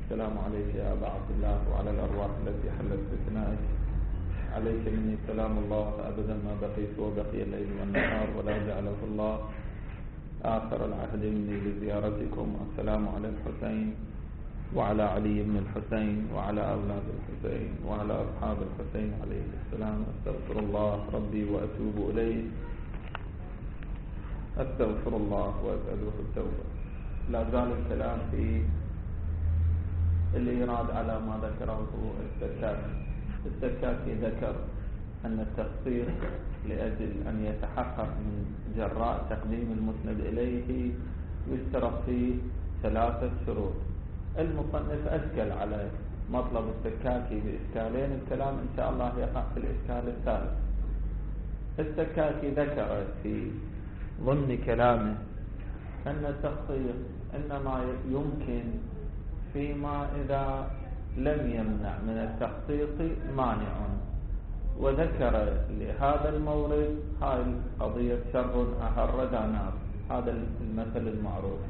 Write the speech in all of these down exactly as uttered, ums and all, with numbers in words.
السلام عليك يا أبا عبد الله وعلى الأرواح التي حلت بثنائك. عليك مني سلام الله أبدا ما بقيت وبقي الليل والنهار، ولا جعله الله آخر العهد مني لزيارتكم. السلام على الحسين وعلى علي بن الحسين وعلى أولاد الحسين وعلى أصحاب الحسين عليه السلام. أستغفر الله ربي وأتوب إليه، أستغفر الله وأسأله التوبة. لا زال الكلام في الإيراد على ما ذكره السكاكي. السكاكي ذكر أن التخصيص لأجل أن يتحقق من جراء تقديم المسند إليه يشترط فيه ثلاثة شروط. المصنف أشكل على مطلب السكاكي بإشكالين، الكلام إن شاء الله يقع في الإشكال الثالث. السكاكي ذكر في ضمن كلامه أن التخصيص إنما يمكن فيما إذا لم يمنع من التخصيص مانع، وذكر لهذا المورد هاي قضية شر أهر دانار، هذا المثل المعروف.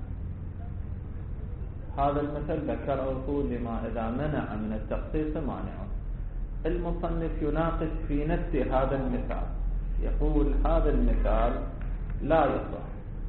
هذا المثل ذكره لما إذا منع من التخصيص مانع. المصنف يناقش في نفس هذا المثال، يقول هذا المثال لا يصح،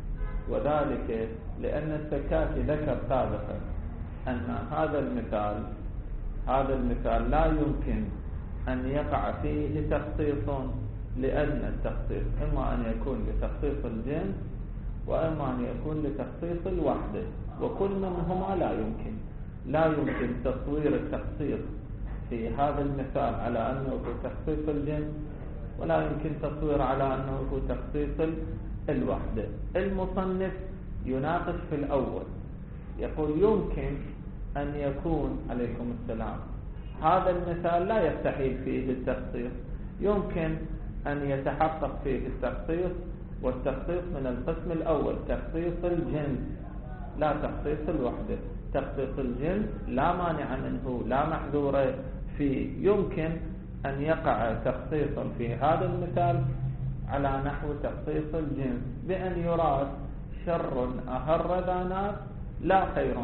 وذلك لأن السكاكي ذكر سابقا أن هذا المثال هذا المثال لا يمكن أن يقع فيه تخصيص، لأن التخصيص إما أن يكون لتخصيص الجنس وإما أن يكون لتخصيص الوحدة، وكل منهما لا يمكن. لا يمكن تصوير التخصيص في هذا المثال على أنه تخصيص الجنس، ولا يمكن تصوير على أنه تخصيص الوحدة. المصنف يناقش في الأول، يقول يمكن أن يكون عليكم السلام هذا المثال لا يستحيل فيه التخصيص، يمكن أن يتحقق فيه التخصيص، والتخصيص من القسم الأول تخصيص الجنس لا تخصيص الوحدة. تخصيص الجنس لا مانع منه لا محذور فيه، يمكن أن يقع تخصيصا في هذا المثال على نحو تخصيص الجنس بأن يراد شر أهر ذانات لا خير،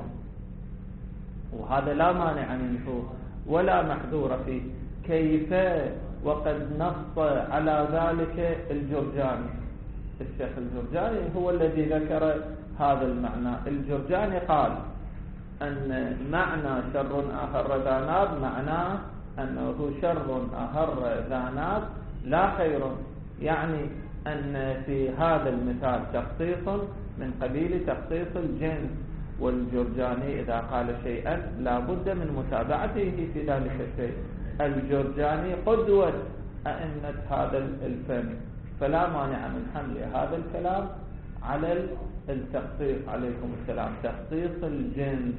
وهذا لا مانع منه ولا محذور فيه. كيف وقد نص على ذلك الجرجاني؟ الشيخ الجرجاني هو الذي ذكر هذا المعنى. الجرجاني قال أن معنى شر أهر ذانات معناه أنه شر أهر ذانات لا خير، يعني أن في هذا المثال تخصيص من قبيل تخصيص الجنس. والجرجاني إذا قال شيئا لا بد من متابعته في ذلك الشيء. الجرجاني قدوة أئمة هذا الفن، فلا مانع من حمل هذا الكلام على التخصيص عليكم السلام تخصيص الجنس،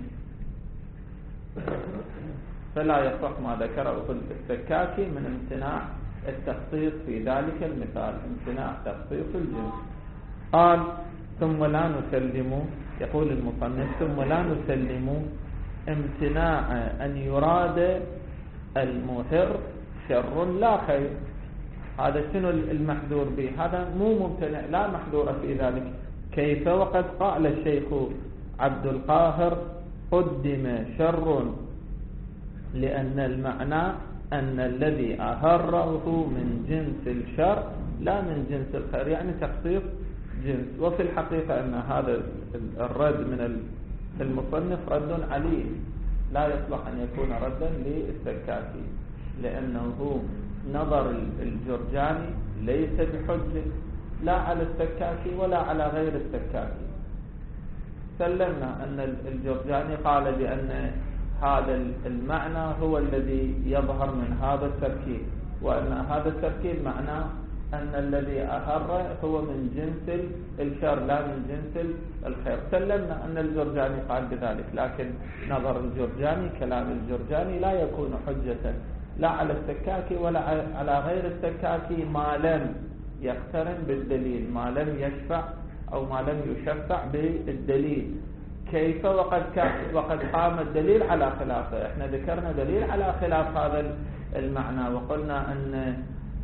فلا يصح ما ذكره السكاكي من امتناع التخصيص في ذلك المثال، امتناع تخصيص الجنس. قال ثم لا نسلم، يقول المصنف ثم لا نسلم امتناع أن يراد المهر شر لا خير. هذا شنو المحذور به؟ هذا مو ممتنع، لا محذور في ذلك. كيف وقد قال الشيخ عبد القاهر قدم شر لأن المعنى أن الذي أهره من جنس الشر لا من جنس الخير، يعني تخصيص جنس. وفي الحقيقة أن هذا الرد من المصنف رد عليه، لا يصلح أن يكون ردا للسكاكي، لأنه نظر الجرجاني ليس بحجة لا على السكاكي ولا على غير السكاكي. سلمنا أن الجرجاني قال بأن هذا المعنى هو الذي يظهر من هذا التركيب، وأن هذا التركيب معناه أن الذي أهر هو من جنس الشر لا من جنس الخير. سلمنا أن الجرجاني قال بذلك، لكن نظر الجرجاني كلام الجرجاني لا يكون حجة لا على السكاكي ولا على غير السكاكي ما لم يقترن بالدليل، ما لم يشفع أو ما لم يشفع بالدليل. كيف وقد وقد قام الدليل على خلافه؟ احنا ذكرنا دليل على خلاف هذا المعنى، وقلنا أن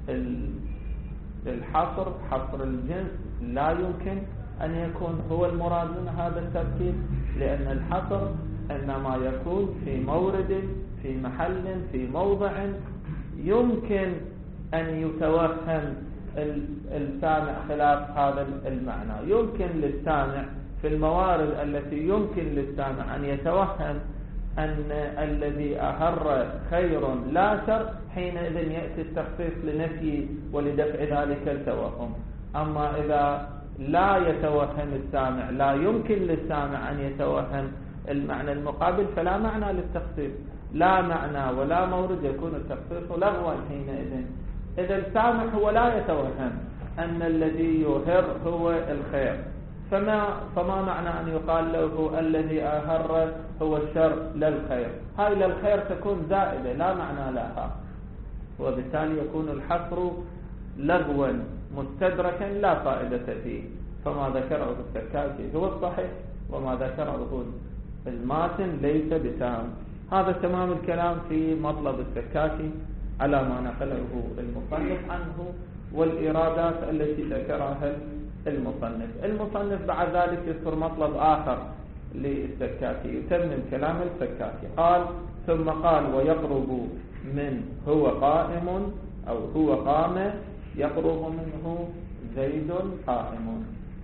الحصر حصر الجنس لا يمكن أن يكون هو المراد من هذا التركيب، لأن الحصر إنما يكون في مورد، في محل، في موضع يمكن أن يتوهم السامع خلاف هذا المعنى. يمكن للسامع في الموارد التي يمكن للسامع أن يتوهم أن الذي أهر خير لا شر، حينئذ يأتي التخصيص لنفي ولدفع ذلك التوهم. أما إذا لا يتوهم السامع، لا يمكن للسامع أن يتوهم المعنى المقابل، فلا معنى للتخصيص، لا معنى ولا مورد، يكون التخصيص لغوا حينئذ. إذا السامع هو لا يتوهم أن الذي يهر هو الخير، فما, فما معنى أن يقال له الذي أهر هو الشر للخير؟ هاي للخير تكون زائدة لا معنى لها، وبالتالي يكون الحصر لغوا مستدركا لا فائدة فيه. فما ذكره السكاكي هو الصحيح، وما ذكره الماتن ليس بتام. هذا تمام الكلام في مطلب السكاكي على ما نقله المصنف عنه والإرادات التي ذكرها المصنف. المصنف بعد ذلك يذكر مطلب آخر للسكاكي، يتمم كلام السكاكي. قال ثم قال ويقرب من هو قائم أو هو قام، يقرب منه زيد قائم.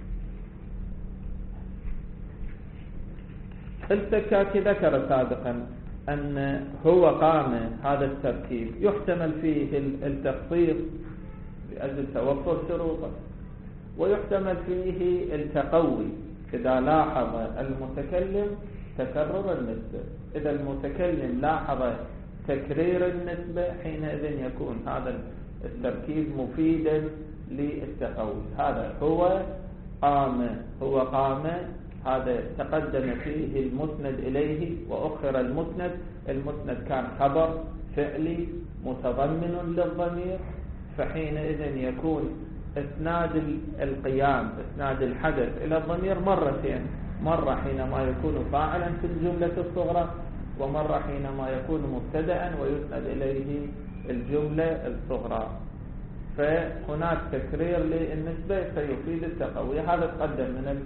السكاكي ذكر سابقا أن هو قام هذا التركيب يحتمل فيه التخصيص لأجل توفر شروطه، ويحتمل فيه التقوي إذا لاحظ المتكلم تكرر النسبة. إذا المتكلم لاحظ تكرير النسبة حينئذ يكون هذا التركيب مفيدا للتقوي. هذا هو قام، هو قام، هذا تقدم فيه المسند إليه وأخر المسند. المسند كان خبر فعلي متضمن للضمير، فحينئذ يكون اسناد القيام، اسناد الحدث إلى الضمير مرتين، مرة حينما يكون فاعلا في الجملة الصغرى، ومرة حينما يكون مبتدأ ويسند إليه الجملة الصغرى. فهناك تكرير للنسبة فيفيد التقوي. هذا تقدم من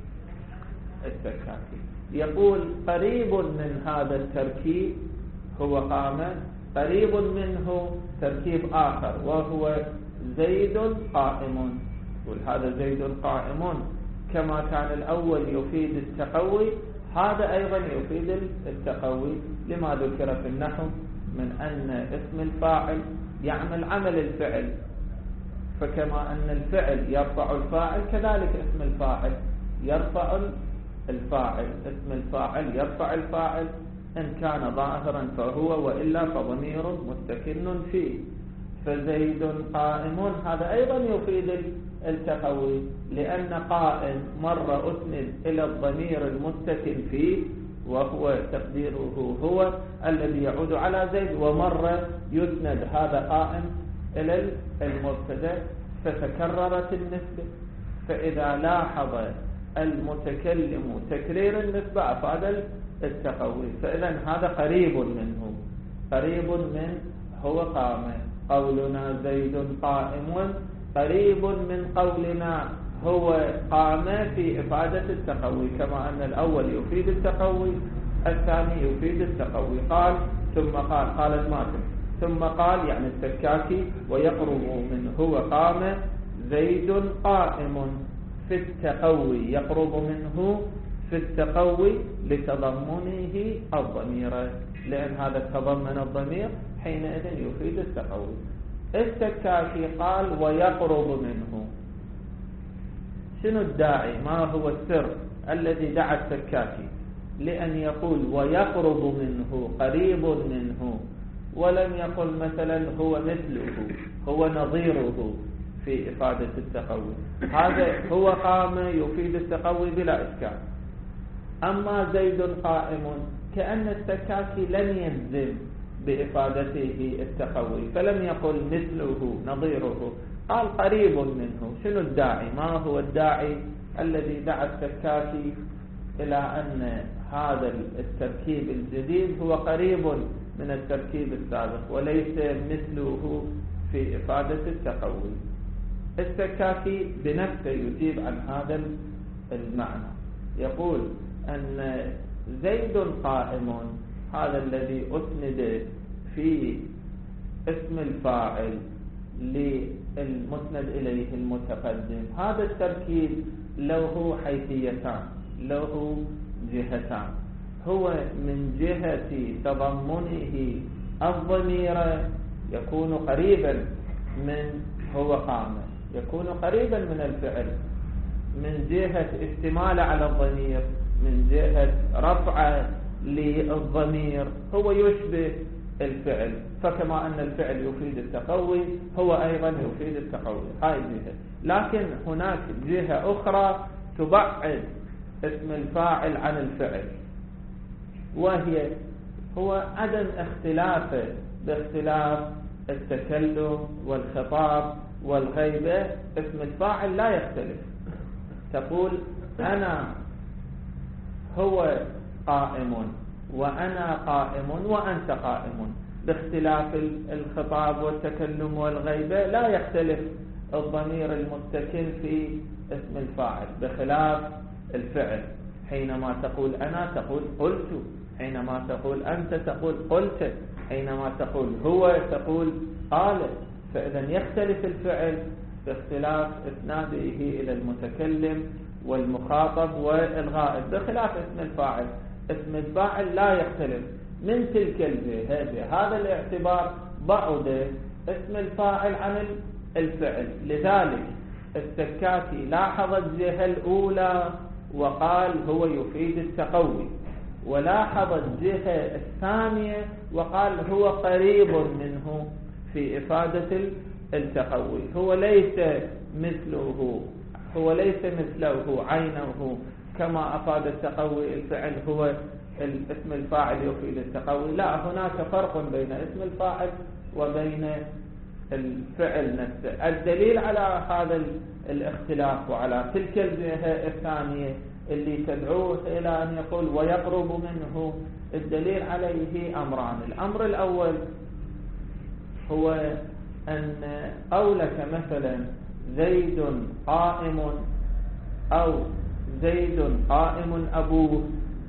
السكاكي. يقول قريب من هذا التركيب هو قام، قريب منه تركيب آخر وهو زيد قائم. يقول هذا زيد قائم كما كان الأول يفيد التقوي، هذا أيضا يفيد التقوي لما ذكر في النحو من أن اسم الفاعل يعمل عمل الفعل، فكما أن الفعل يرفع الفاعل كذلك اسم الفاعل يرفع الفاعل، اسم الفاعل يرفع الفاعل إن كان ظاهرا فهو، وإلا فضمير مستكن فيه. فزيد قائم هذا أيضا يفيد التقوي، لأن قائم مرة أسند إلى الضمير المستكن فيه وهو تقديره هو الذي يعود على زيد، ومرة يسند هذا قائم إلى المبتدأ فتكررت النسبة. فإذا لاحظ المتكلم تكرير النسبة أفاد التقوي. فإذا هذا قريب منه، قريب من هو قام. قولنا زيد قائم قريب من قولنا هو قام في إفادة التقوي، كما أن الأول يفيد التقوي الثاني يفيد التقوي. قال ثم قال، قال الماتن ثم قال يعني السكاكي ويقرب من هو قام زيد قائم في التقوي، يقرب منه في التقوي لتضمنه الضمير، لأن هذا تضمن الضمير حينئذ يفيد التقوي. السكاكي قال ويقرب منه. شنو الداعي؟ ما هو السر الذي دعا السكاكي لأن يقول ويقرب منه قريب منه، ولم يقل مثلا هو مثله هو نظيره في إفادة التقوي؟ هذا هو قام يفيد التقوي بلا إشكال. أما زيد قائم كأن السكاكي لم يجزم بإفادته التقوي، فلم يقل مثله نظيره، قال قريب منه. شنو الداعي؟ ما هو الداعي الذي دعا السكاكي إلى أن هذا التركيب الجديد هو قريب من التركيب السابق وليس مثله في إفادة التقوي؟ السكاكي بنفسه يجيب عن هذا المعنى، يقول أن زيد قائم، هذا الذي أسند في اسم الفاعل للمسند إليه المتقدم، هذا التركيب له حيثيتان، له جهتان. هو من جهة تضمنه الضمير يكون قريبا من هو قام، يكون قريبا من الفعل، من جهة اشتمال على الضمير، من جهة رفع للضمير هو يشبه الفعل، فكما أن الفعل يفيد التقوي هو أيضا يفيد التقوي، هاي جهة. لكن هناك جهة أخرى تبعد اسم الفاعل عن الفعل، وهي هو عدم اختلافه باختلاف التكلم والخطاب والغيبة. اسم الفاعل لا يختلف، تقول أنا هو قائم وأنا قائم وأنت قائم، باختلاف الخطاب والتكلم والغيبة لا يختلف الضمير المتكل في اسم الفاعل بخلاف الفعل. حينما تقول أنا تقول قلت، حينما تقول أنت تقول قلت، حينما تقول هو تقول قال. فإذا يختلف الفعل باختلاف إسناده إلى المتكلم والمخاطب والغائب بخلاف اسم الفاعل. اسم الفاعل لا يختلف من تلك الجهة. بهذا الاعتبار بعد اسم الفاعل عن الفعل. لذلك السكاتي لاحظ الجهة الأولى وقال هو يفيد التقوي، ولاحظ الجهة الثانية وقال هو قريب منه في إفادة التقوي. هو ليس مثله هو ليس مثله عينه كما أفاد التقوي الفعل هو اسم الفاعل يفيد التقوي، لا، هناك فرق بين اسم الفاعل وبين الفعل نفسه. الدليل على هذا الاختلاف وعلى تلك الجهة الثانية اللي تدعوه إلى أن يقول ويقرب منه، الدليل عليه أمران. الأمر الأول هو أن قولك مثلا زيد قائم أو زيد قائم أبوه،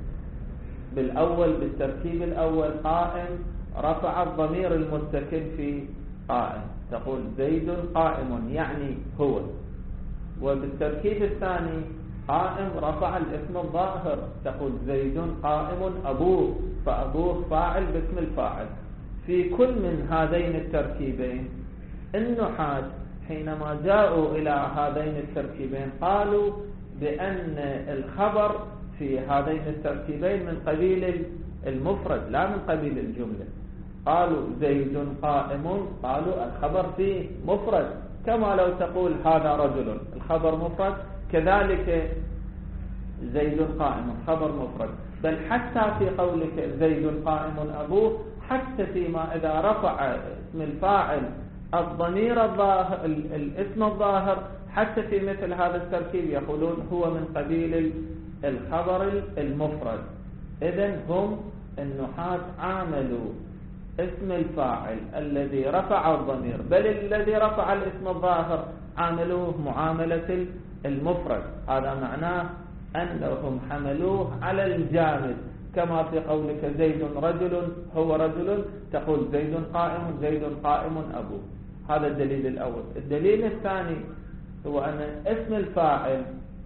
بالأول بالتركيب الأول قائم رفع الضمير المتكل في قائم، تقول زيد قائم يعني هو. وبالتركيب الثاني قائم رفع الاسم الظاهر، تقول زيد قائم أبوه، فأبوه فاعل باسم الفاعل. في كل من هذين التركيبين النحاة حينما جاءوا إلى هذين التركيبين قالوا بأن الخبر في هذين التركيبين من قبيل المفرد لا من قبيل الجملة. قالوا زيد قائم، قالوا الخبر فيه مفرد، كما لو تقول هذا رجل الخبر مفرد، كذلك زيد قائم خبر مفرد. بل حتى في قولك زيد قائم أبوه، حتى فيما إذا رفع اسم الفاعل الضمير الظاهر الاسم الظاهر، حتى في مثل هذا التركيب يقولون هو من قبيل الخبر المفرد. إذن هم النحاة عاملوا اسم الفاعل الذي رفع الضمير بل الذي رفع الاسم الظاهر عاملوه معاملة المفرد. هذا معناه أنهم حملوه على الجامد، كما في قولك زيد رجل هو رجل، تقول زيد قائم زيد قائم أبوه. هذا الدليل الأول. الدليل الثاني هو أن اسم الفاعل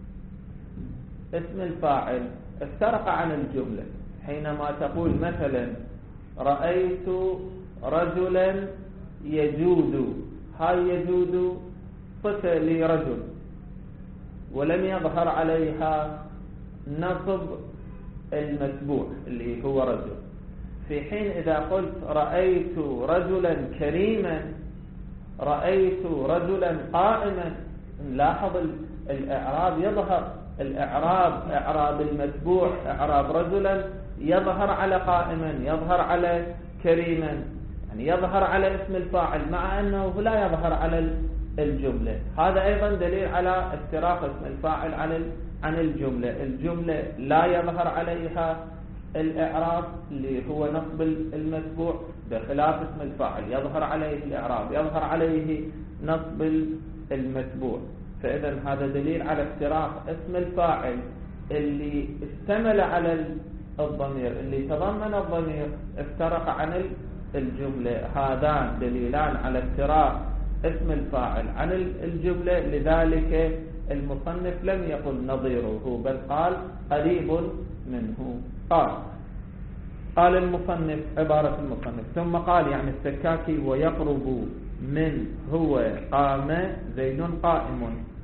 اسم الفاعل افترق عن الجملة. حينما تقول مثلا رأيت رجلا يجود، هاي يجود صفة لرجل ولم يظهر عليها نصب المتبوع اللي هو رجل. في حين إذا قلت رأيت رجلا كريما، رأيت رجلا قائما، نلاحظ الإعراب يظهر، الإعراب إعراب المتبوع إعراب رجلا يظهر على قائما، يظهر على كريما، يعني يظهر على اسم الفاعل مع أنه لا يظهر على الجملة. هذا أيضا دليل على افتراق اسم الفاعل عن عن الجملة. الجملة لا يظهر عليها الإعراب اللي هو نصب المتبوع، بخلاف اسم الفاعل يظهر عليه الإعراب، يظهر عليه نصب المتبوع. فإذا هذا دليل على افتراق اسم الفاعل اللي اشتمل على الضمير اللي تضمن الضمير افترق عن الجملة. هذان دليلان على افتراق اسم الفاعل عن الجملة، لذلك المصنف لم يقل نظيره بل قال قريب منه. قال قال المصنف عبارة المصنف ثم قال يعني السكاكي ويقرب من هو قام زيد قائم.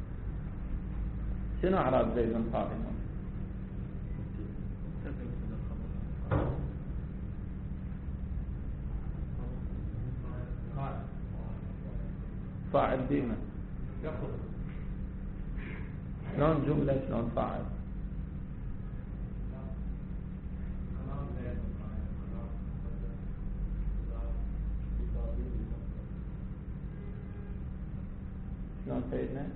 شنو أعراب زيد قائم؟ فاعل ديما شلون جملة شلون فاعل؟ شلون سيدنا؟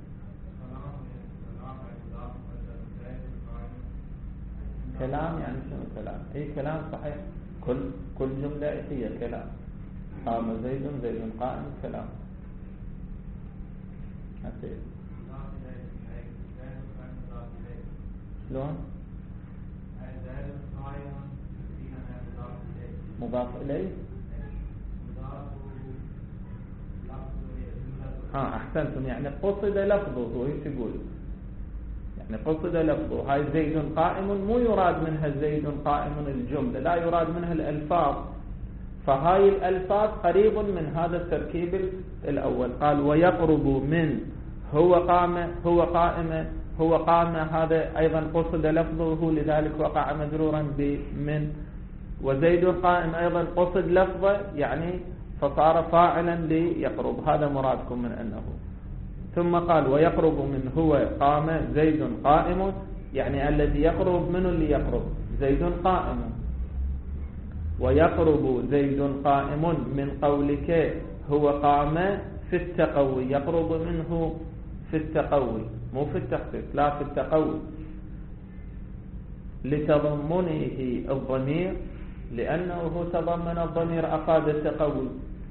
كلام يعني شنو كلام؟ اي كلام صحيح، كل كل جملة هي كلام. قام زيد زيد قائم كلام. هسيد شلون؟ مضاف إليه. ها أحسنتم، يعني قصد لفظه. ايش تقول؟ يعني قصد لفظه. هاي زيد قائم مو يراد منها زيد قائم الجملة، لا يراد منها الألفاظ. فهاي الألفاظ قريب من هذا التركيب الأول. قال ويقرب من هو قام هو قائم هو قام، هذا أيضا قصد لفظه لذلك وقع مجرورا بمن. وزيد قائم أيضا قصد لفظه يعني فصار فاعلا ليقرب. هذا مرادكم من أنه. ثم قال ويقرب من هو قام زيد قائم، يعني الذي يقرب منه اللي يقرب زيد قائم. ويقرب زيد قائم من قولك هو قام في التقوي، يقرب منه في التقوي مو في التخفيف، لا في التقوي، لتضمنه الضمير لأنه تضمن الضمير أفاد التقوي.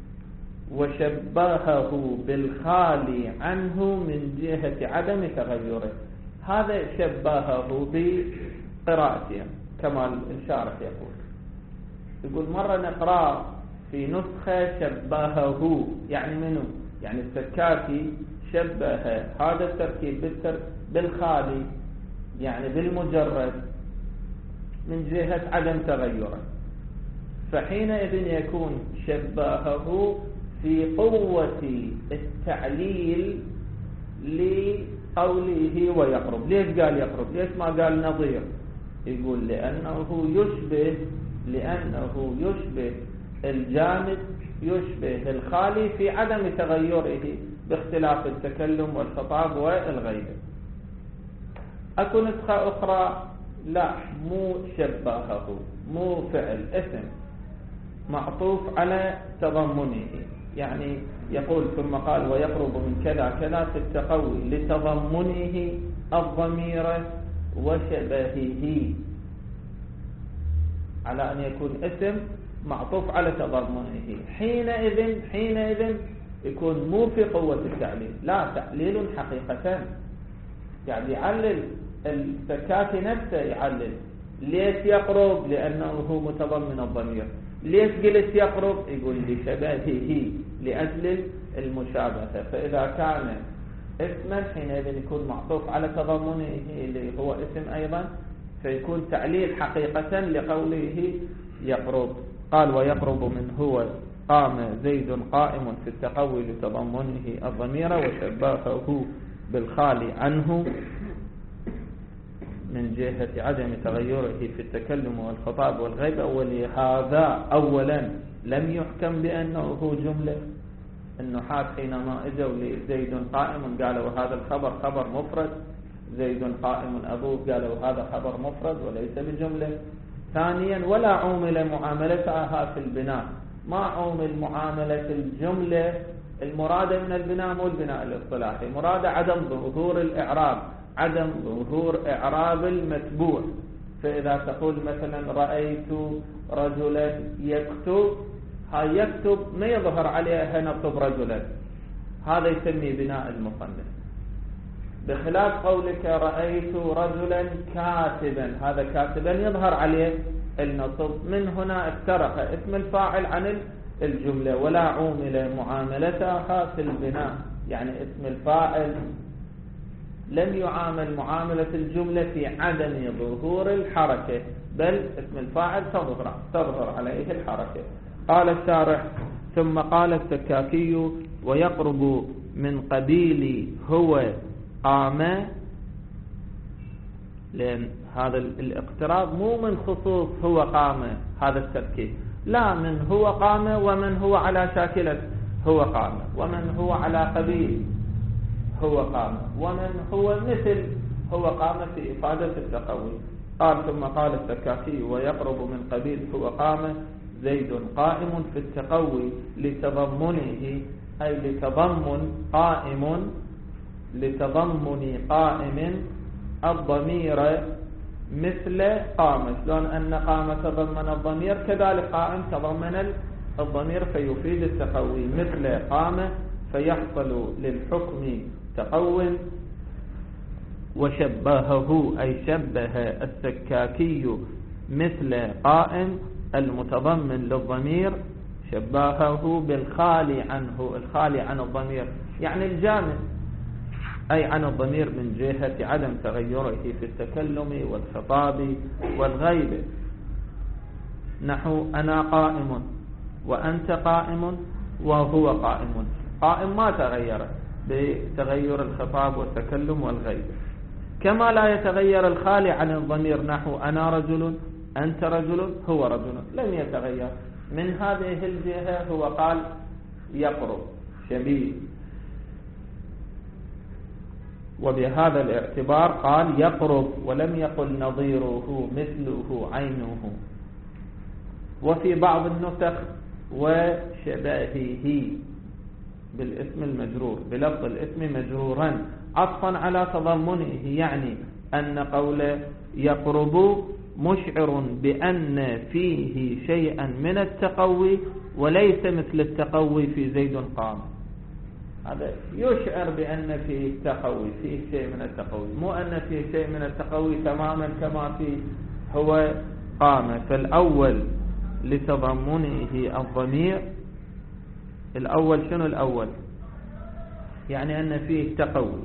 وشبهه بالخالي عنه من جهة عدم تغيره. هذا شبهه بقراءتهم كما الشارح يقول. يقول مرة نقرأ في نسخة شبهه، يعني منه؟ يعني السكاكي شبه هذا التركيب بالخالي يعني بالمجرد من جهة عدم تغيره. فحينئذ يكون شبهه في قوة التعليل لقوله ويقرب. ليش قال يقرب؟ ليش ما قال نظير؟ يقول لأنه يشبه لأنه يشبه الجامد، يشبه الخالي في عدم تغيره باختلاف التكلم والخطاب والغيبة. أكو نسخة أخرى لا، مو شبهه، مو فعل، اسم معطوف على تضمنه. يعني يقول ثم قال ويقرب من كذا كذا في التقوي لتضمنه الضمير وشبهه، على أن يكون اسم معطوف على تضمنه. حينئذ حينئذ يكون مو في قوة التعليل، لا، تعليل حقيقة. يعني يعلل السكاكي نفسه، يعلل ليش يقرب؟ لأنه متضمن الضمير. ليش قلت يقرب؟ يقول لشبهه، لأجل المشابهة. فإذا كان اسما حينئذ يكون معطوف على تضمنه اللي هو اسم أيضا، فيكون تعليل حقيقة لقوله يقرب. قال ويقرب من هو قام زيد قائم في التقوي لتضمنه الضمير وشبهه بالخالي عنه من جهة عدم تغيره في التكلم والخطاب والغيبة. ولهذا أولا لم يحكم بأنه جملة. النحاة حينما اجوا لزيد قائم قالوا هذا الخبر خبر مفرد، زيد قائم أبوه قالوا هذا خبر مفرد وليس بجملة. ثانيا ولا عومل معاملتها في البناء، ما عومل معاملة الجملة المرادة من البناء مو البناء الاصطلاحي، مرادة عدم ظهور الإعراب، عدم ظهور إعراب المتبوع. فإذا تقول مثلا رأيت رجلا يكتب، هاي يكتب ما يظهر عليها نكتب رجلا، هذا يسمي بناء المصنف. بخلاف قولك رأيت رجلا كاتبا، هذا كاتبا يظهر عليه النصب. من هنا افترق اسم الفاعل عن الجملة. ولا عومل معاملتها في البناء، يعني اسم الفاعل لم يعامل معاملة الجملة في عدم ظهور الحركة، بل اسم الفاعل تظهر, تظهر عليه الحركة. قال الشارح: ثم قال السكاكي: ويقرب من قبيل هو قام، لأن هذا الاقتراب مو من خصوص هو قام هذا التركيب، لا، من هو قام ومن هو على شاكلة هو قام، ومن هو على قبيل هو قام، ومن هو مثل هو قام في إفادة التقوي. قال: ثم قال السكاكي: ويقرب من قبيل هو قام زيد قائم في التقوي لتضمنه، أي لتضمن قائم، لتضمن قائم الضمير مثل قام، شلون أن قام تضمن الضمير كذلك قائم تضمن الضمير فيفيد التقوي مثل قام، فيحصل للحكم تقو. وشبهه أي شبه السكاكي مثل قائم المتضمن للضمير، شبهه بالخالي عنه، الخالي عن الضمير يعني الجامد، أي عن الضمير من جهة عدم تغيره في التكلم والخطاب والغيبة. نحو أنا قائم وأنت قائم وهو قائم، قائم ما تغير بتغير الخطاب والتكلم والغيبة. كما لا يتغير الخالي عن الضمير، نحو أنا رجل أنت رجل هو رجل، لم يتغير. من هذه الجهة هو قال يقرب شبيه، وبهذا الاعتبار قال يقرب ولم يقل نظيره مثله عينه. وفي بعض النسخ وشبهه بالاسم المجرور، بلفظ الاسم مجرورا عطفا على تضمنه، يعني أن قول يقرب مشعر بأن فيه شيئا من التقوي وليس مثل التقوي في زيد قام. هذا يشعر بأن فيه تقوي، فيه شيء من التقوي، مو أن فيه شيء من التقوي تماما كما فيه هو قام. فالأول لتضمنه الضمير، الأول شنو الأول؟ يعني أن فيه تقوي،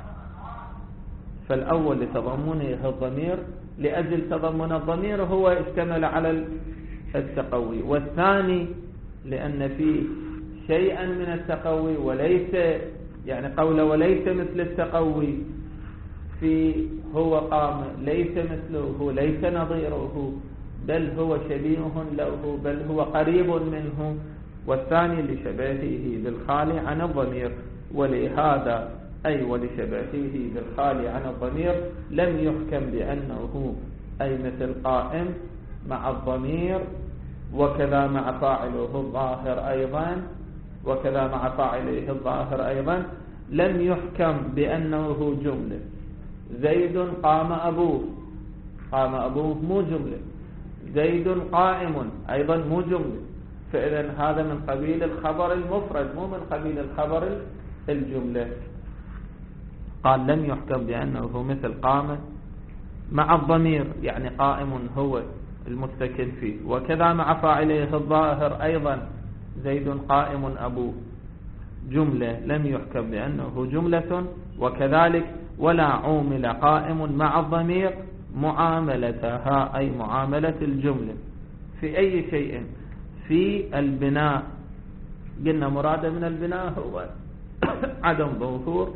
فالأول لتضمنه الضمير لأجل تضمن الضمير هو اشتمل على التقوي، والثاني لأن فيه شيئا من التقوي وليس، يعني قول وليس مثل التقوي في هو قام، ليس مثله ليس نظيره، بل هو شبيه له، بل هو قريب منه. والثاني لشبهه بالخالي عن الضمير، ولهذا أي ولشبهه بالخالي عن الضمير لم يحكم بأنه أي مثل قائم مع الضمير، وكذا مع فاعله الظاهر أيضا، وكذا مع فاعله الظاهر أيضا لم يحكم بأنه جملة. زيد قام أبوه، قام أبوه مو جملة، زيد قائم أيضا مو جملة، فإذا هذا من قبيل الخبر المفرد مو من قبيل الخبر الجملة. قال لم يحكم بأنه مثل قام مع الضمير، يعني قائم هو المتكل فيه، وكذا مع فاعله الظاهر أيضا زيد قائم أبوه جملة لم يحكم بأنه جملة. وكذلك ولا عومل قائم مع الضمير معاملتها أي معاملة الجملة في أي شيء في البناء. قلنا مراد من البناء هو عدم ظهور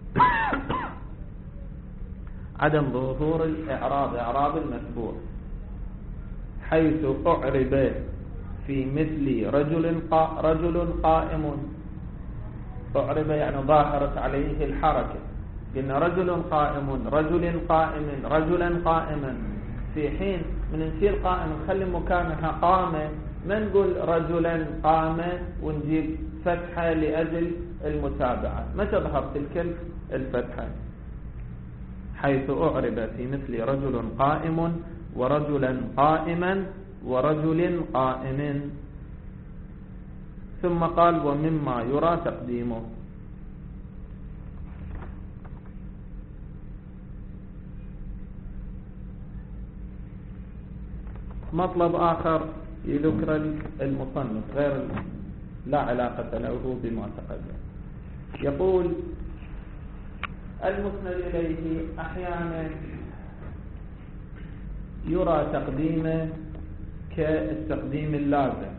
عدم ظهور الإعراب، إعراب المتبوع، حيث أعرب في مثل رجل قا رجل قائم، أعرب يعني ظاهرت عليه الحركة. قلنا رجل قائم، رجل قائم، رجلا قائما، في حين من نشيل قائم نخلي مكانها قام، ما نقول رجلا قام ونجيب فتحة لأجل المتابعة، ما تظهر تلك الفتحة. حيث أعرب في مثل رجل قائم ورجلا قائما ورجل قائم. ثم قال ومما يرى تقديمه. مطلب آخر يذكر المصنف غير لا علاقة له بما تقدم. يقول المسند إليه أحيانا يرى تقديمه كالتقديم اللازم،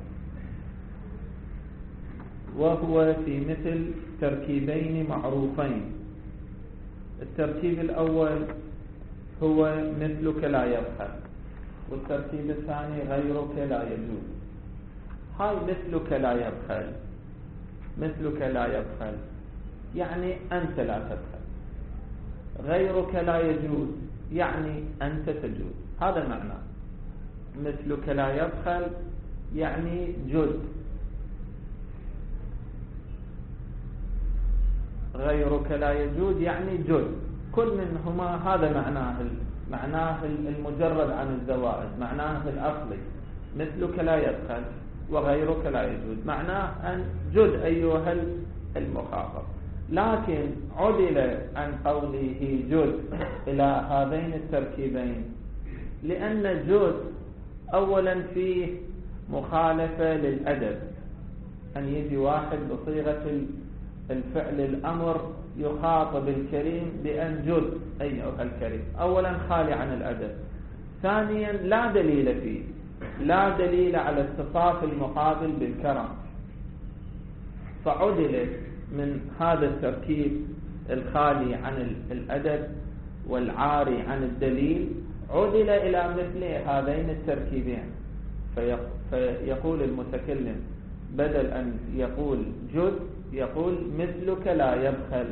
وهو في مثل تركيبين معروفين. التركيب الأول هو مثلك لا يبخل، والتركيب الثاني غيرك لا يجوز. هاي مثلك لا يبخل، مثلك لا يبخل يعني أنت لا تبخل، غيرك لا يجوز يعني أنت تجوز. هذا معناه مثلك لا يبخل يعني جد، غيرك لا يجوز يعني جد. كل منهما هذا معناه معناه المجرد عن الزوائد، معناه الأصلي مثلك لا يبخل وغيرك لا يجوز، معناه أن جد أيها المخاطب. لكن عدل عن قوله جد إلى هذين التركيبين لأن جد أولا فيه مخالفة للأدب، أن يجي واحد بصيغة الفعل الأمر يخاطب الكريم بأن جد أيها الكريم، أولا خالي عن الأدب. ثانيا لا دليل فيه، لا دليل على اتصاف المقابل بالكرم، فعدل من هذا التركيب الخالي عن الأدب والعاري عن الدليل، عدل إلى مثل هذين التركيبين. فيقول المتكلم بدل أن يقول جد يقول مثلك لا يبخل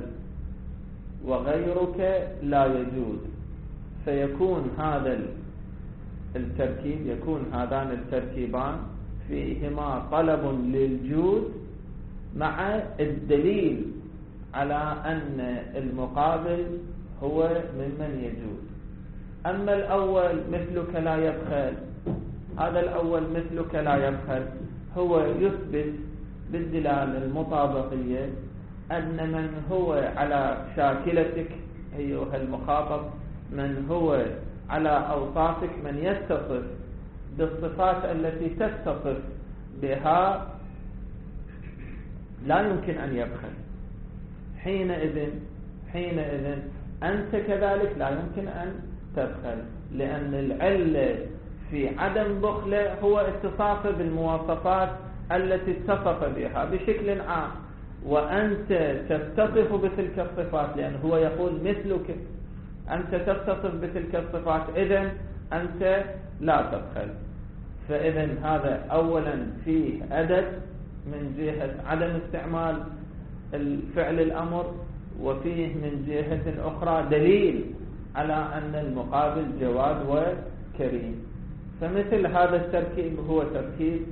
وغيرك لا يجوز، فيكون هذا التركيب يكون هذان التركيبان فيهما طلب للجود مع الدليل على أن المقابل هو ممن يجوز. أما الأول مثلك لا يبخل، هذا الأول مثلك لا يبخل هو يثبت بالدلالة المطابقية أن من هو على شاكلتك أيها المخاطب، من هو على أوصافك، من يتصف بالصفات التي تتصف بها لا يمكن أن يبخل. حينئذ حينئذ أنت كذلك لا يمكن أن تبخل، لأن العلة في عدم بخله هو اتصافه بالمواصفات التي اتصف بها بشكل عام، وأنت تتصف بتلك الصفات، لأن هو يقول مثلك، أنت تتصف بتلك الصفات، إذن أنت لا تبخل. فإذن هذا أولا فيه أدب من جهة عدم استعمال الفعل الأمر، وفيه من جهة أخرى دليل على أن المقابل جواد وكريم. فمثل هذا التركيب هو تركيب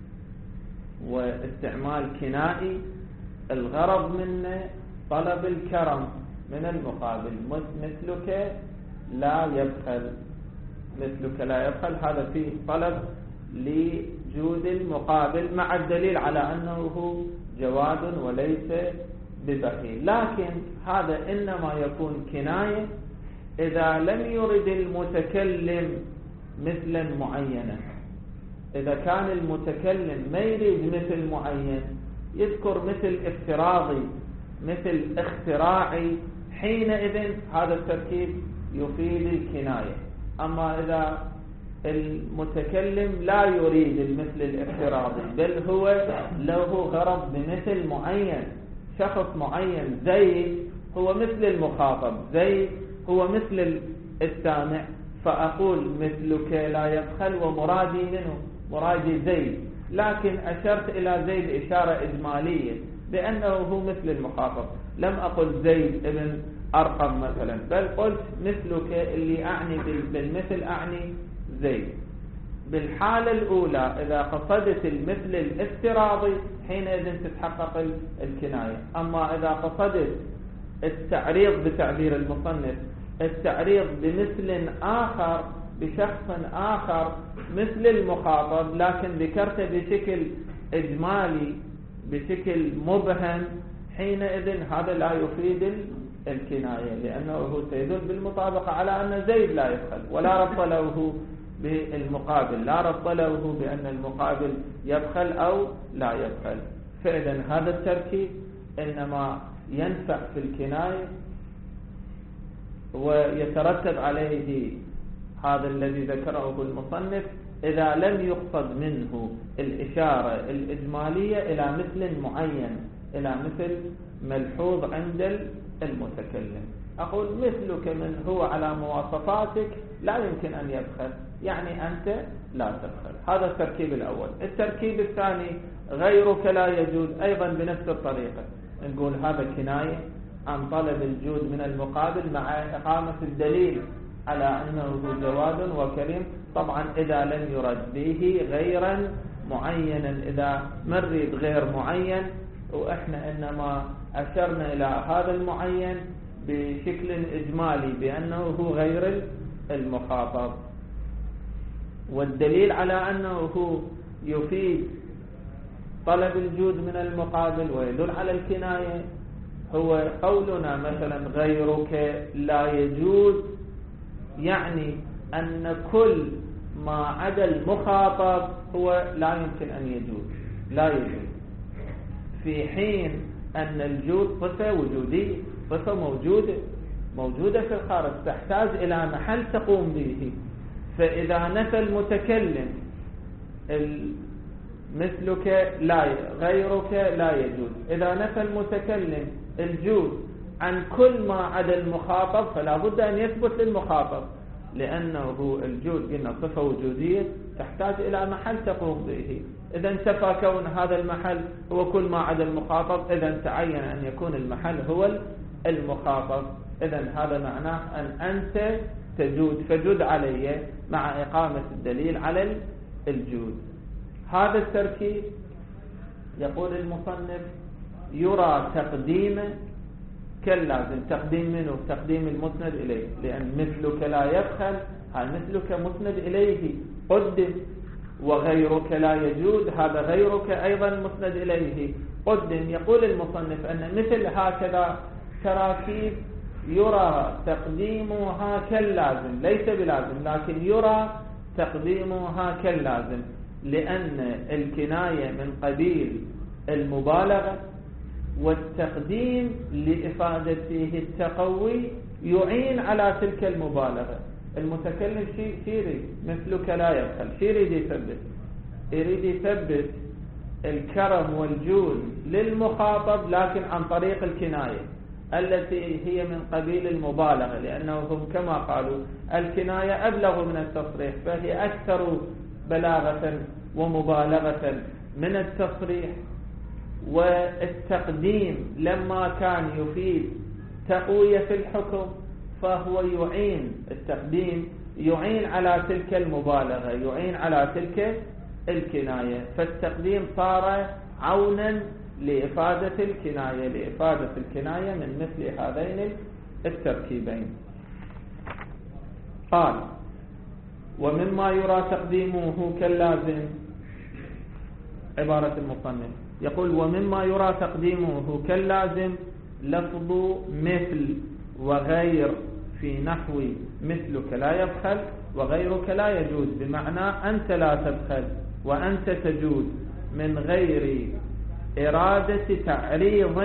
واستعمال كنائي، الغرض منه طلب الكرم من المقابل. مثلك لا يبخل، مثلك لا يبخل هذا فيه طلب لجود المقابل مع الدليل على أنه جواد وليس ببخيل. لكن هذا إنما يكون كناية إذا لم يرد المتكلم مثلا معينا. إذا كان المتكلم ما يريد مثل معين، يذكر مثل افتراضي مثل اختراعي، حينئذ هذا التركيب يفيد الكناية. أما إذا المتكلم لا يريد المثل الافتراضي بل هو له غرض بمثل معين، شخص معين، زيد هو مثل المخاطب، زيد هو مثل السامع، فأقول مثلك لا يبخل ومرادي منه مرادي زيد، لكن أشرت إلى زيد إشارة إجمالية بأنه هو مثل المخاطب، لم أقل زيد ابن أرقم مثلا، بل قلت مثلك اللي أعني بالمثل أعني زيد. بالحالة الأولى إذا قصدت المثل الافتراضي حينئذ تتحقق الكناية. أما إذا قصدت التعريض بتعبير المصنف، التعريض بمثل آخر بشخص آخر مثل المخاطب لكن ذكرته بشكل إجمالي بشكل مبهم، حينئذ هذا لا يفيد الكناية، لأنه سيدل بالمطابقة على أن زيد لا يبخل ولا ربط له بالمقابل، لا ربط له بأن المقابل يبخل أو لا يبخل. فإذا هذا التركيب إنما ينفع في الكناية ويترتب عليه هذا الذي ذكره المصنف إذا لم يقصد منه الإشارة الإجمالية إلى مثل معين، إلى مثل ملحوظ عند المتكلم. أقول مثلك من هو على مواصفاتك لا يمكن أن يبخل، يعني أنت لا تبخل. هذا التركيب الأول. التركيب الثاني غيرك لا يجوز، أيضا بنفس الطريقة نقول هذا كناية عن طلب الجود من المقابل مع إقامة الدليل على أنه جواد وكريم، طبعا إذا لم يرد به غيرا معينا، إذا مرد غير معين وإحنا إنما أشرنا إلى هذا المعين بشكل إجمالي بأنه هو غير المخاطب، والدليل على أنه يفيد طلب الجود من المقابل ويدل على الكناية هو قولنا مثلا غيرك لا يجوز، يعني أن كل ما عدا المخاطب هو لا يمكن أن يجوز، لا يجوز، في حين أن الجود صفة وجودية، صفة موجودة موجودة في الخارج تحتاج إلى محل تقوم به. فإذا نفى المتكلم مثلك لا غيرك لا يجوز، إذا نفى المتكلم الجود عن كل ما عدا المخاطب فلا بد أن يثبت للمخاطب، لأنه الجود قلنا صفة وجودية تحتاج إلى محل تقوم به. إذا انتفى كون هذا المحل هو كل ما عدا المخاطب، إذا تعين أن يكون المحل هو المخاطب. إذا هذا معناه أن أنت تجود، فجد علي مع إقامة الدليل على الجود. هذا التركيب يقول المصنف يرى تقديم كاللازم. تقديم منه؟ تقديم المسند إليه، لأن مثلك لا يبخل، هل مثلك مسند إليه قدم، وغيرك لا يجوز هذا غيرك أيضا مسند إليه قدم. يقول المصنف أن مثل هكذا تراكيب يرى تقديمها كاللازم، ليس بلازم لكن يرى تقديمها كاللازم، لأن الكناية من قبيل المبالغة، والتقديم لإفادته التقوي يعين على تلك المبالغة. المتكلم شيء يريد مثلك لا يبخل، شيء يريد يثبت؟ يريد يثبت الكرم والجود للمخاطب لكن عن طريق الكناية التي هي من قبيل المبالغة، لأنهم كما قالوا الكناية أبلغ من التصريح، فهي أكثر بلاغة ومبالغة من التصريح. والتقديم لما كان يفيد تقوية في الحكم فهو يعين، التقديم يعين على تلك المبالغة، يعين على تلك الكناية، فالتقديم صار عونا لإفادة الكناية، لإفادة الكناية من مثل هذين التركيبين. قال ومما يرى تقديمه كاللازم، عبارة المصنف يقول ومما يرى تقديمه كاللازم لفظ مثل وغير في نحو مثلك لا يبخل وغيرك لا يجوز، بمعنى أنت لا تبخل وأنت تجوز، من غير إرادة تعريض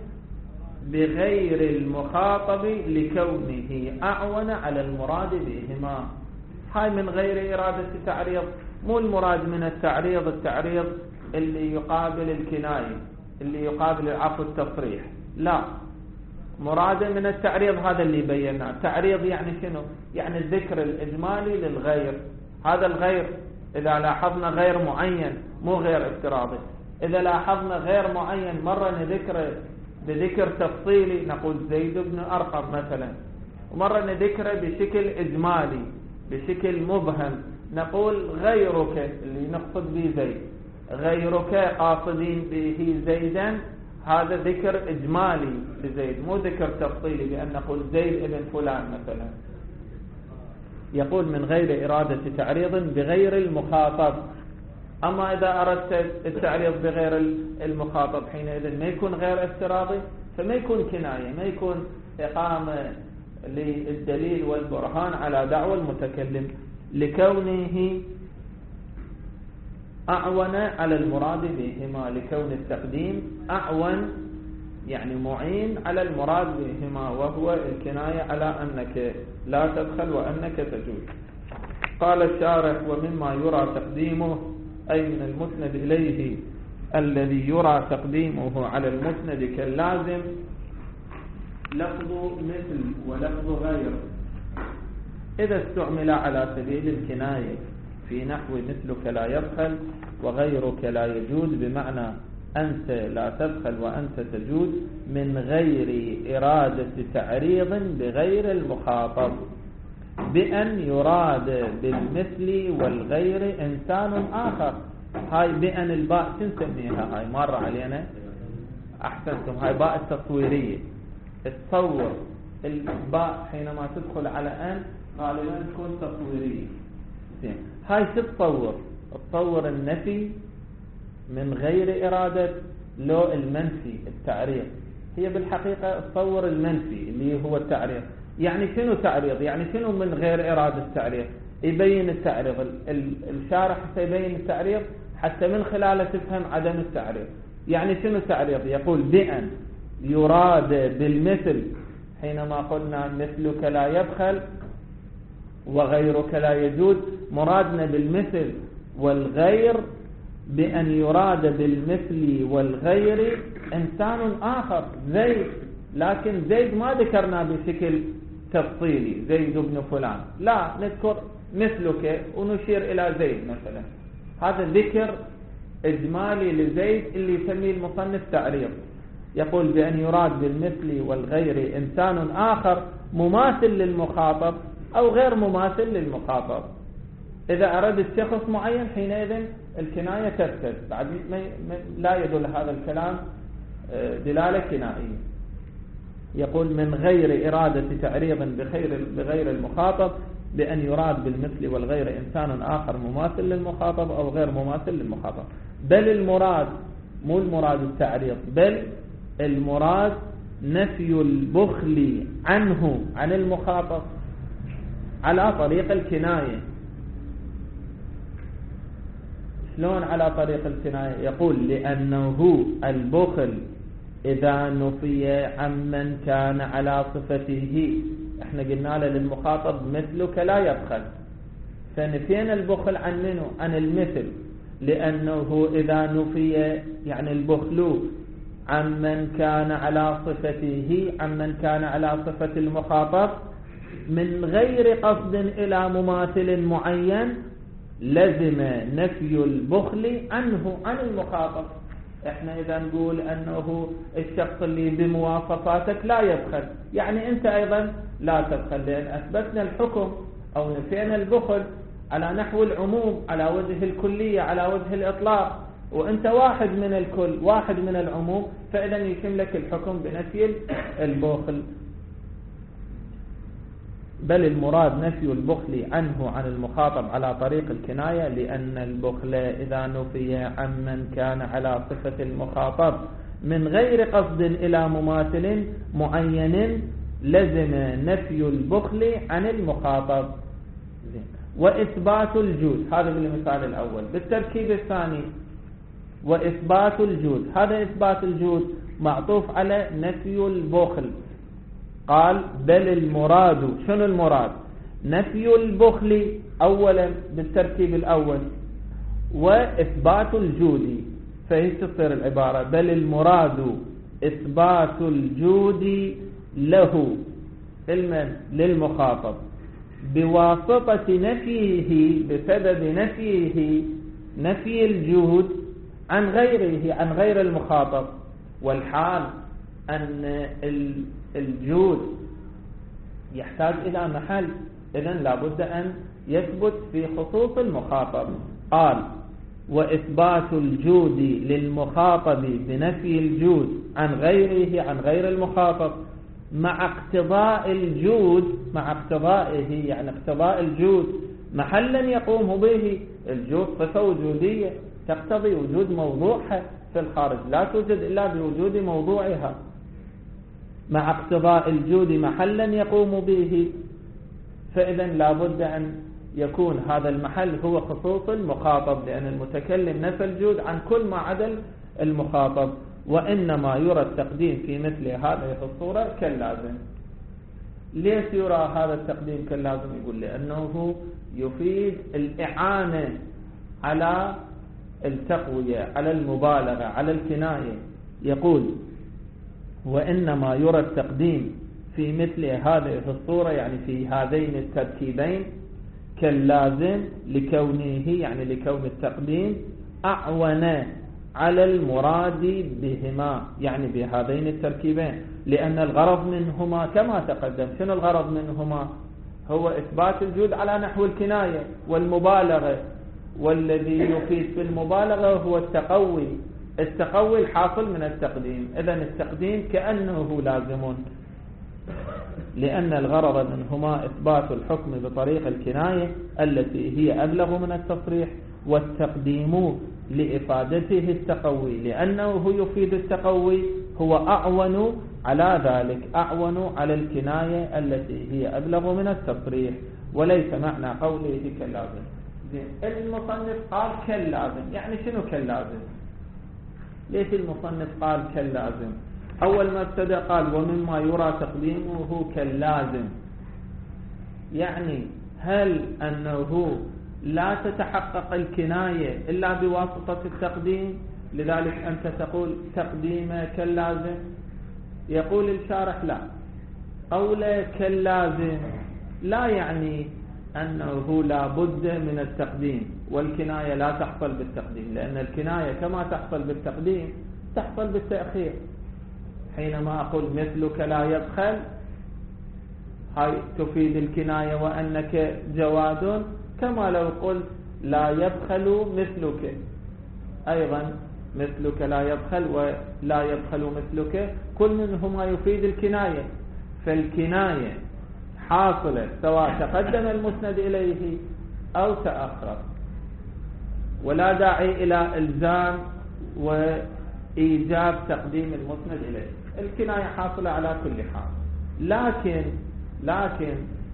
بغير المخاطب لكونه أعون على المراد بهما. هاي من غير إرادة تعريض، مو المراد من التعريض التعريض اللي يقابل الكناية، اللي يقابل عفو التصريح، لا، مراد من التعريض هذا اللي بيناه. تعريض يعني شنو؟ يعني الذكر الإجمالي للغير. هذا الغير إذا لاحظنا غير معين مو غير افتراضي، إذا لاحظنا غير معين مرة نذكره بذكر تفصيلي نقول زيد بن أرقم مثلا، ومرة نذكره بشكل إجمالي بشكل مبهم نقول غيرك اللي نقصد به زيد، غيرك قاصدين به زيدا، هذا ذكر إجمالي لزيد مو ذكر تفصيلي بأن نقول زيد ابن فلان مثلا. يقول من غير إرادة تعريض بغير المخاطب. أما إذا أردت التعريض بغير المخاطب حينئذ ما يكون غير افتراضي، فما يكون كناية، ما يكون إقامة للدليل والبرهان على دعوى المتكلم، لكونه أعون على المراد بهما، لكون التقديم أعون يعني معين على المراد بهما، وهو الكناية على أنك لا تدخل وأنك تجوز. قال الشارح: ومما يرى تقديمه أي من المسند إليه الذي يرى تقديمه على المسند كاللازم لفظ مثل ولفظ غير إذا استعمل على سبيل الكناية في نحو مثلك لا يدخل وغيرك لا يجوز، بمعنى أنت لا تدخل وأنت تجوز، من غير إرادة تعريض بغير المخاطب، بأن يراد بالمثل والغير إنسان آخر. هاي بأن الباء تنسميها، هاي مرة علينا أحسنتم، هاي باء التصويرية. تصور الباء حينما تدخل على أن غالبا تكون تصويرية. هاي تتصور تتصور النفي من غير إرادة، لو المنفي التعريض، هي بالحقيقة تصور المنفي اللي هو التعريض. يعني شنو تعريض؟ يعني شنو من غير إرادة التعريض؟ يبين التعريض الشارح سيبين التعريض حتى من خلاله تفهم عدم التعريض. يعني شنو التعريض؟ يقول بأن يراد بالمثل، حينما قلنا مثلك لا يبخل وغيرك لا يجوز، مرادنا بالمثل والغير بأن يراد بالمثل والغير إنسان آخر زيد، لكن زيد ما ذكرنا بشكل تفصيلي زيد بن فلان، لا نذكر مثلك ونشير إلى زيد مثلا. هذا ذكر إجمالي لزيد اللي يسميه المصنف تعريض. يقول بأن يراد بالمثل والغير إنسان آخر مماثل للمخاطب أو غير مماثل للمخاطب. إذا أردت شخص معين حينئذ الكناية تفسد، بعد لا يدل هذا الكلام دلالة كنائية. يقول من غير إرادة تعريض بغير, بغير المخاطب، بأن يراد بالمثل والغير إنسان آخر مماثل للمخاطب أو غير مماثل للمخاطب. بل المراد مو المراد التعريض، بل المراد نفي البخل عنه عن المخاطب على طريق الكناية. شلون على طريق الكناية؟ يقول لأنه البخل إذا نفي عمن كان على صفته، احنا قلنا له للمخاطب مثلك لا يبخل، فنفينا البخل عن منه؟ عن المثل، لأنه إذا نفي يعني البخل عمن كان على صفته، عمن كان على صفة المخاطب من غير قصد إلى مماثل معين، لزم نفي البخل عنه عن المخاطب. احنا إذا نقول أنه الشخص اللي بمواصفاتك لا يبخل، يعني أنت أيضا لا تبخل، لأن أثبتنا الحكم أو نفينا البخل على نحو العموم، على وجه الكلية، على وجه الإطلاق، وأنت واحد من الكل، واحد من العموم، فإذا يشملك الحكم بنفي البخل. بل المراد نفي البخل عنه عن المخاطب على طريق الكناية، لأن البخل إذا نفي عمن كان على صفة المخاطب من غير قصد إلى مماثل معين، لزم نفي البخل عن المخاطب. وإثبات الجود، هذا بالمثال الأول. بالتركيب الثاني وإثبات الجود، هذا إثبات الجود معطوف على نفي البخل. قال بل المراد، شنو المراد؟ نفي البخل أولا بالترتيب الأول، وإثبات الجود، فهي تصير العبارة بل المراد إثبات الجود له، المن للمخاطب، بواسطة نفيه، بسبب نفيه نفي الجود عن غيره، عن غير المخاطب. والحال أن الجود يحتاج إلى محل، إذن لابد أن يثبت في خصوص المخاطب. قال وإثبات الجود للمخاطب بنفي الجود عن غيره، عن غير المخاطب، مع اقتضاء الجود، مع اقتضائه يعني اقتضاء الجود محلا يقوم به. الجود صفة وجودية تقتضي وجود موضوعها في الخارج، لا توجد إلا بوجود موضوعها. مع اقتضاء الجود محلا يقوم به، فإذا لا بد أن يكون هذا المحل هو خصوص المخاطب، لأن المتكلم نفى الجود عن كل ما عدا المخاطب. وإنما يرى التقديم في مثل هذه الصورة كاللازم. ليش يرى هذا التقديم كاللازم؟ يقول لأنه يفيد الإعانة على التقوية، على المبالغة، على الكناية. يقول وإنما يرى التقديم في مثل هذه الصورة، يعني في هذين التركيبين، كاللازم لكونه، يعني لكون التقديم أعون على المراد بهما، يعني بهذين التركيبين، لأن الغرض منهما كما تقدم. شنو الغرض منهما؟ هو إثبات الجود على نحو الكناية والمبالغة، والذي يفيد في المبالغة هو التقوي. التقوي الحاصل من التقديم. إذن التقديم كأنه لازم، لأن الغرض منهما إثبات الحكم بطريق الكناية التي هي أبلغ من التصريح، والتقديم لإفادته التقوي، لأنه يفيد التقوي، هو أعون على ذلك، أعون على الكناية التي هي أبلغ من التصريح، وليس معنى قوله كاللازم. المصنف قال كاللازم، يعني شنو كاللازم؟ ليش المصنف قال كاللازم؟ أول ما ابتدأ قال ومما يرى تقديمه كاللازم، يعني هل أنه لا تتحقق الكناية إلا بواسطة التقديم، لذلك أنت تقول تقديم كاللازم؟ يقول الشارح لا، قوله كاللازم لا يعني أنه لا بد من التقديم، والكناية لا تحصل بالتقديم، لأن الكناية كما تحصل بالتقديم تحصل بالتأخير. حينما أقول مثلك لا يبخل، هاي تفيد الكناية وأنك جواد، كما لو قلت لا يبخل مثلك، أيضا مثلك لا يبخل ولا يبخل مثلك، كل منهما يفيد الكناية. فالكناية حاصلة سواء تقدم المسند إليه أو تأخر، ولا داعي إلى إلزام وإيجاب تقديم المسند إليه. الكناية حاصلة على كل حال، لكن لكن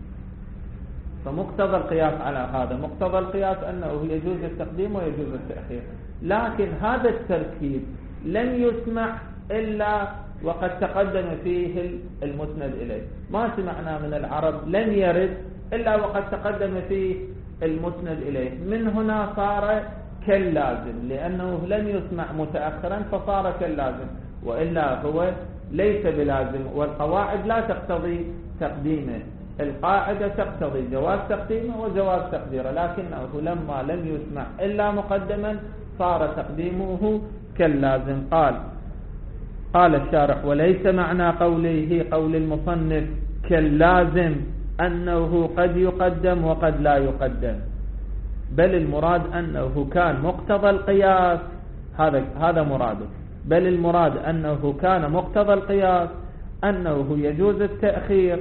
فمقتضى القياس على هذا، مقتضى القياس أنه يجوز التقديم ويجوز التأخير، لكن هذا التركيب لن يسمع إلا وقد تقدم فيه المسند إليه. ما سمعنا من العرب لن يرد إلا وقد تقدم فيه المسند إليه. من هنا صار كاللازم، لأنه لم يسمع متأخرا فصار كاللازم، وإلا هو ليس بلازم. والقواعد لا تقتضي تقديمه، القاعدة تقتضي جواز تقديمه وجواز تقديره، لكنه لما لم يسمع إلا مقدما صار تقديمه كاللازم. قال قال الشارح وليس معنى قوله قول المصنف كاللازم أنه قد يقدم وقد لا يقدم، بل المراد أنه كان مقتضى القياس، هذا هذا مراده، بل المراد أنه كان مقتضى القياس أنه يجوز التأخير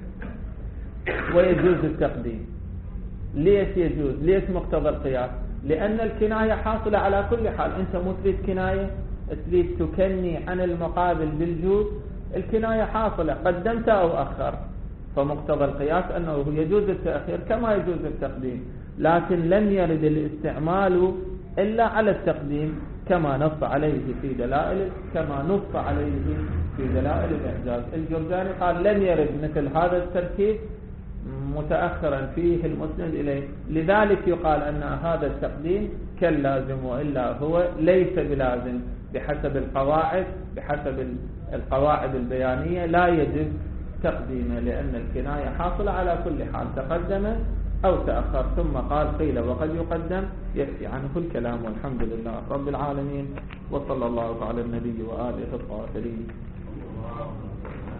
ويجوز التقديم. ليش يجوز؟ ليش مقتضى القياس؟ لأن الكناية حاصلة على كل حال. أنت مو تريد كناية، تريد تكني عن المقابل بالجوز، الكناية حاصلة قدمت أو أخر، فمقتضى القياس أنه يجوز التأخير كما يجوز التقديم، لكن لم يرد الاستعمال إلا على التقديم كما نص عليه في دلائل كما نص عليه في دلائل الإعجاز. الجرجاني قال لم يرد مثل هذا التركيب متأخرا فيه المسند إليه، لذلك يقال أن هذا التقديم كاللازم، وإلا هو ليس بلازم بحسب القواعد بحسب القواعد البيانية لا يجب تقديمه، لأن الكناية حاصلة على كل حال تقدم أو تأخر. ثم قال قيل وقد يقدم، يكفي عنه الكلام. والحمد لله رب العالمين، وصلى الله على النبي وآله الطاهرين.